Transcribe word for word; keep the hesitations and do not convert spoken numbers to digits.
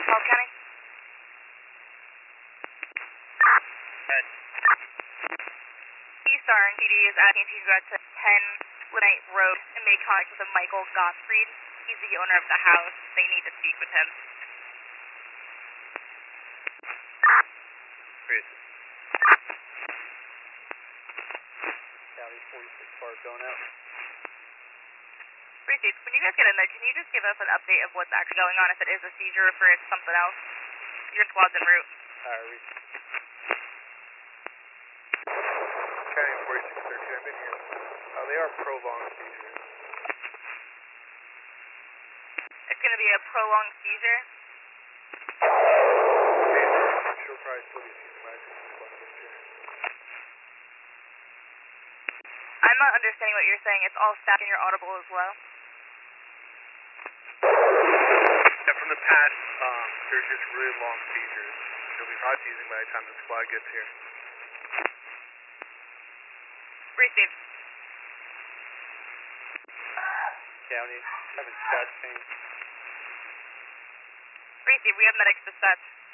Falls County. Ed. Star and P D is asking if you could go to ten Knight Road and make contact with a Michael Gottfried. He's the owner of the house. They need to speak with him. Great. County forty-six car going out. Received. When you guys get in there, can you just give us an update of what's actually going on, if it is a seizure or if it's something else? Your squad's en route. Alright, we County forty-six thirteen, I've been here. Uh, they are prolonged seizures. It's going to be a prolonged seizure. She'll probably still be seizing my squad gets here. I'm not understanding what you're saying. It's all stacked in your audible as well. Yeah, from the past, um, there's just really long seizures. She'll be probably seizing by the time the squad gets here. Received. County, having dispatch change. Received. We have medics dispatched.